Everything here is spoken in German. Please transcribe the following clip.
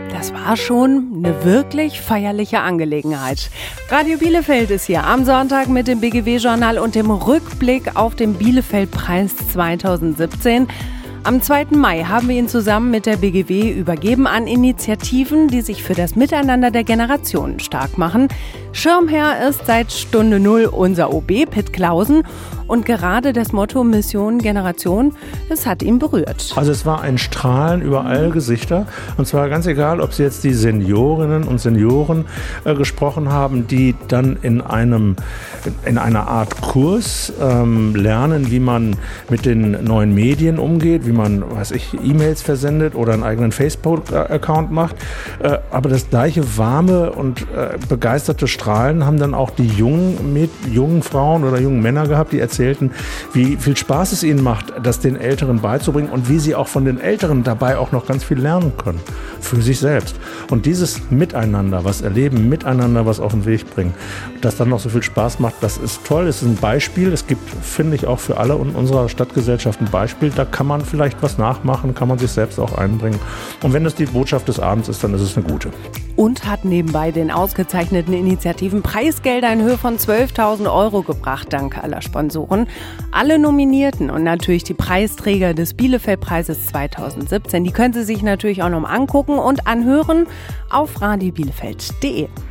Das war schon eine wirklich feierliche Angelegenheit. Radio Bielefeld ist hier am Sonntag mit dem BGW-Journal und dem Rückblick auf den Bielefeld-Preis 2017. Am 2. Mai haben wir ihn zusammen mit der BGW übergeben an Initiativen, die sich für das Miteinander der Generationen stark machen. Schirmherr ist seit Stunde Null unser OB Pitt Clausen und gerade das Motto Mission Generation, das hat ihn berührt. Also es war ein Strahlen über alle Gesichter und zwar ganz egal, ob Sie jetzt die Seniorinnen und Senioren gesprochen haben, die dann in einer Art Kurs lernen, wie man mit den neuen Medien umgeht, wie man, E-Mails versendet oder einen eigenen Facebook-Account macht. Aber das gleiche warme und begeisterte Strahlen haben dann auch die jungen Frauen oder jungen Männer gehabt, die erzählten, wie viel Spaß es ihnen macht, das den Älteren beizubringen und wie sie auch von den Älteren dabei auch noch ganz viel lernen können. Für sich selbst. Und dieses Miteinander, was erleben, miteinander was auf den Weg bringen, das dann noch so viel Spaß macht, das ist toll. Es ist ein Beispiel. Es gibt, finde ich, auch für alle in unserer Stadtgesellschaft ein Beispiel. Da kann man vielleicht was nachmachen, kann man sich selbst auch einbringen. Und wenn das die Botschaft des Abends ist, dann ist es eine gute. Und hat nebenbei den ausgezeichneten Initiativen Preisgelder in Höhe von 12.000 € gebracht, dank aller Sponsoren. Alle Nominierten und natürlich die Preisträger des Bielefeld-Preises 2017, die können Sie sich natürlich auch noch mal angucken und anhören auf radiobielefeld.de.